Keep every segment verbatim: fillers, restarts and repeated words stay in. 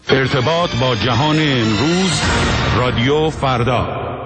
ارتباط با جهان امروز، رادیو فردا.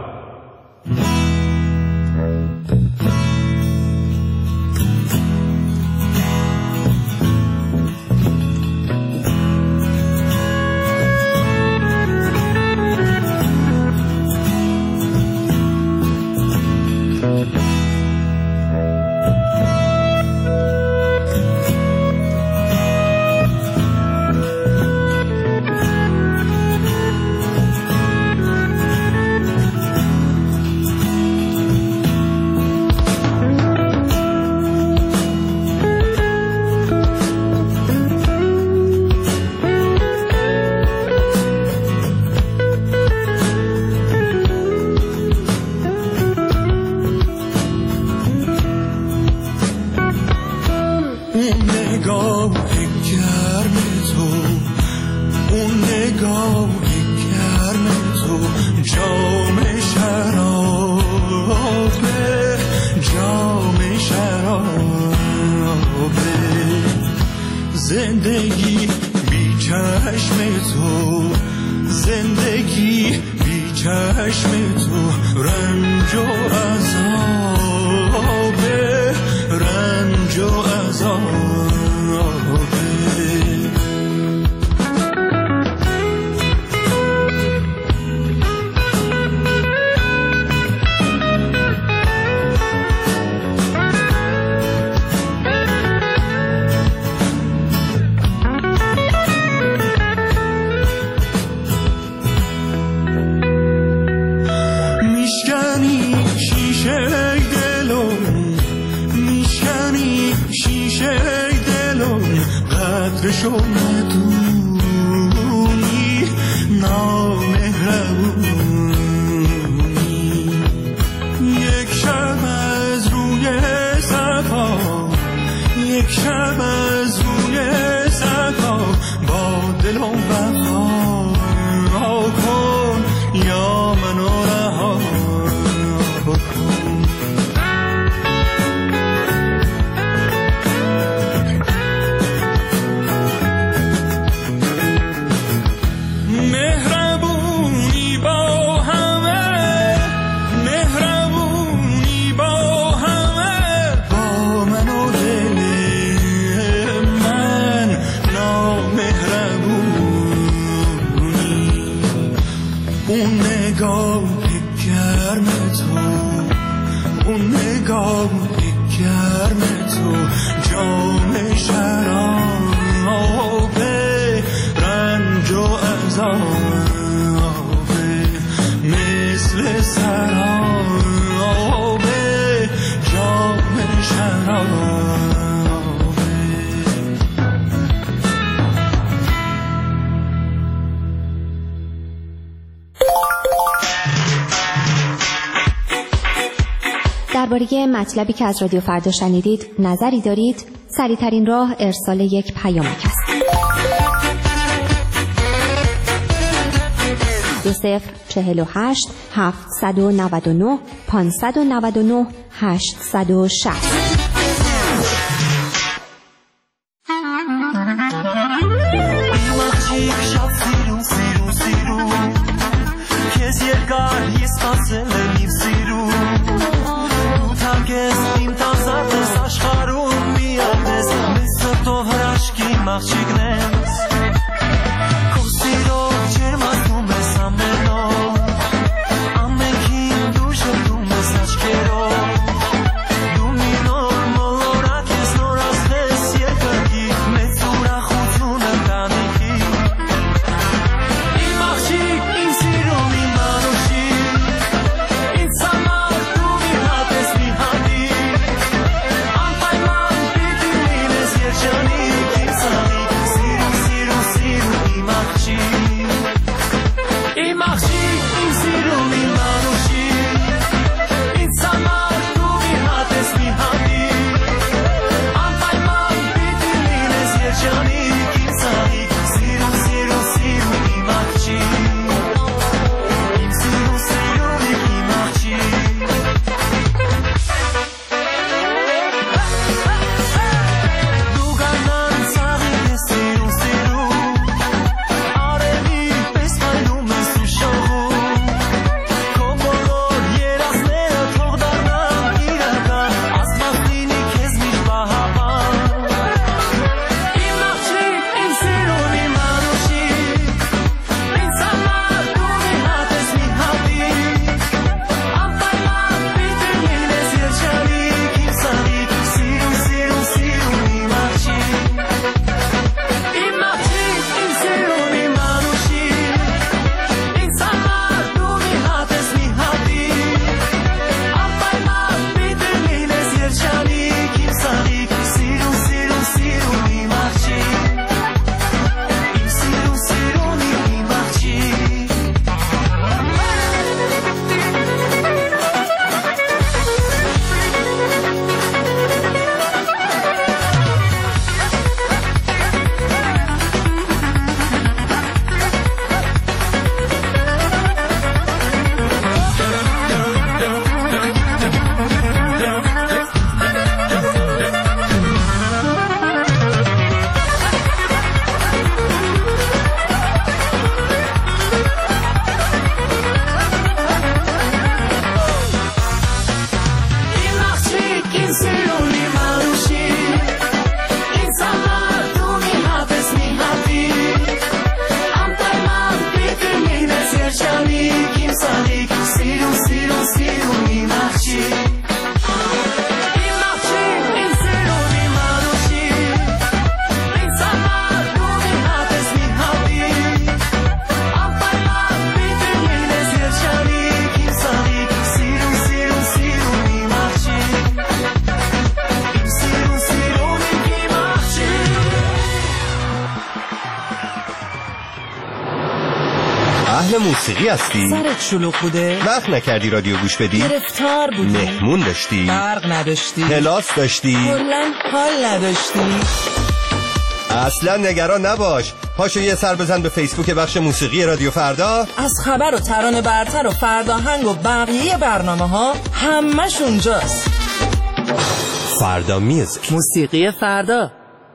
زندگی بی چشم تو، زندگی بی چشم تو، رنج و عذابه، رنج و عذابه. قدرشو ندونی، نامهربونی. یک شب از روی صفا، یک شب از روی صفا، با دلم وفا کن یا منو رها کن. گرم تو، جام شرابه، رنج و عذابه، مثل سرابه، جام شرابه. درباره مطلبی که از رادیو فردا شنیدید نظری دارید؟ سریع‌ترین راه ارسال یک پیامک است. دو صفر چهل و هشت هفتصد و نود و نه پانصد و نود و نه هشتصد و شصت. اهل موسیقی هستی؟ سرت شلوغ بوده؟ وقت نکردی رادیو گوش بدی؟ گرفتار بودی؟ مهمون داشتی؟ برق نداشتی؟ کلاس داشتی؟ کلاً حال نداشتی؟ اصلا نگران نباش. پاشو یه سر بزن به فیسبوک بخش موسیقی رادیو فردا. از خبر و ترانه برتر و فرداهنگ و بقیه برنامه ها همش اونجاست. فردا میوزیک، موسیقی فردا.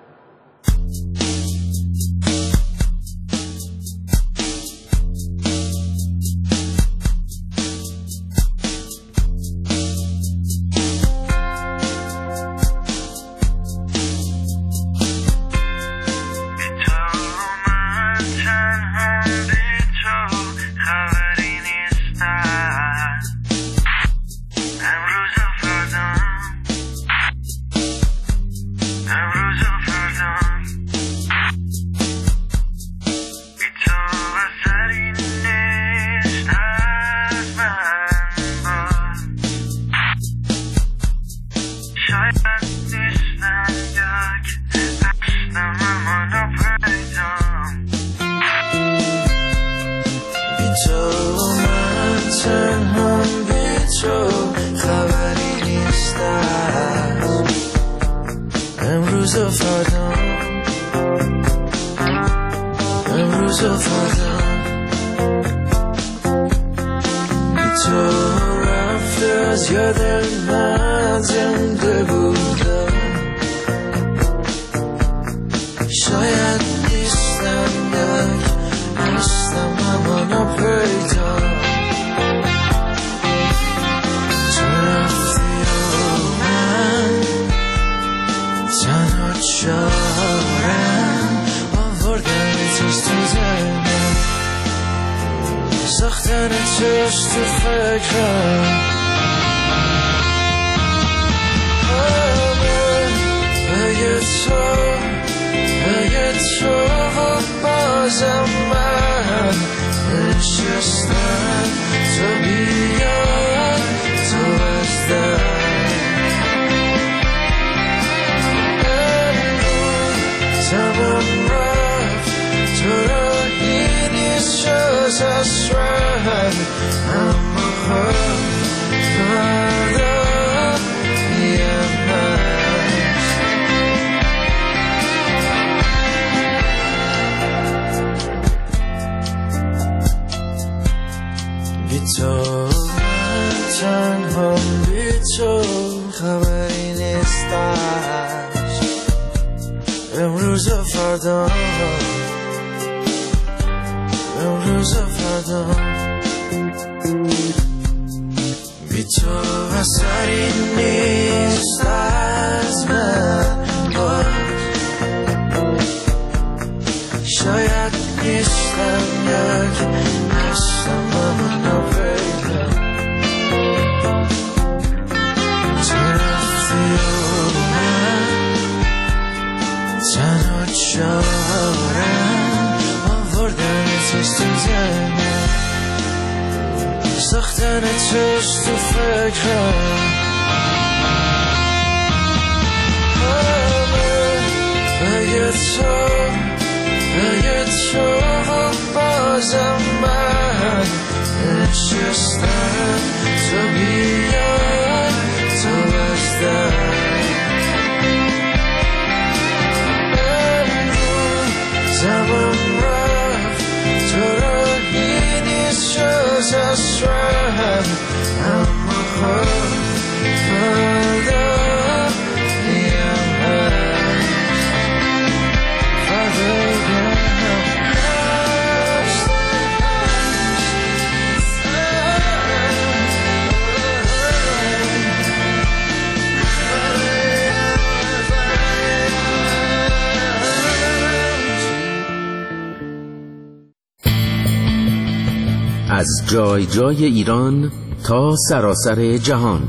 از جای جای ایران تا سراسر جهان،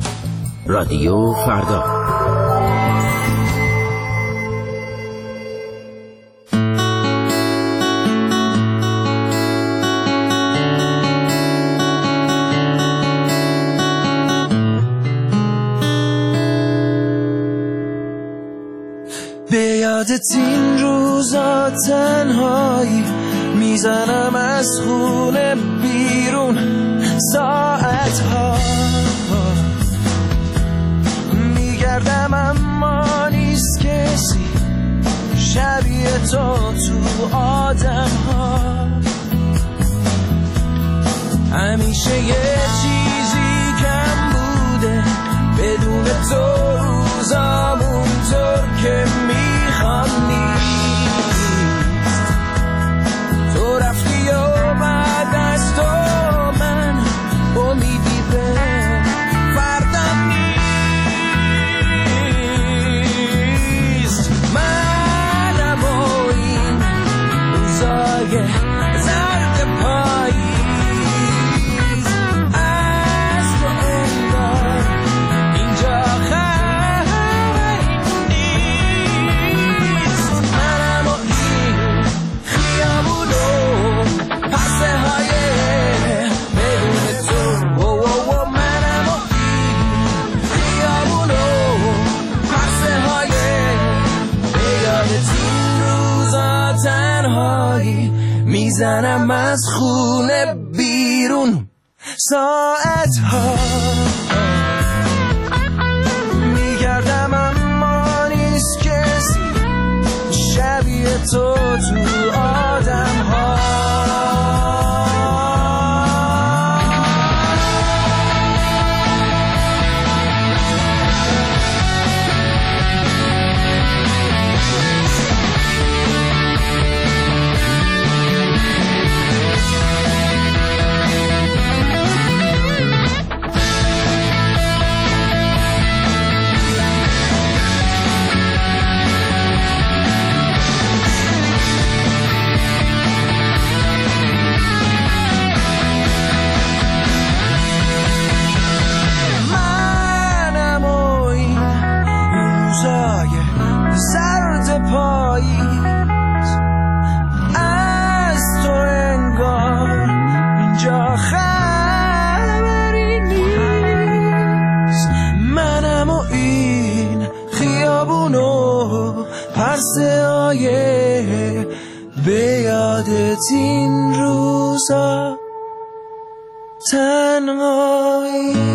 رادیو فردا. به یادت این روزا تنهایی میزنم از خونه بیرون ساعت ها میگردم اما نیست کسی شبیه تو تو آدم ها همیشه یه چیزی کم بوده بدون تو روزامون طور که میخوام نیست تو رفتی و بعد از تو من امیدی به فردم نیست منم و این روزای زرد پاییز از تو انگار اینجا خبری نیست منم و این خیابونو پسه های بدون تو و و و منم و این خیابونو پسه های به یادت این روزا تنهایی میزنم از خونه بیرون ساعت ها میگردم اما نیست کسی شبیه تو تو آدم ها منم و این روزای زرد پاییز از تو انگار اینجا خبری نیست منم و این خیابونو پرسه های به یادت این روزا تنهایی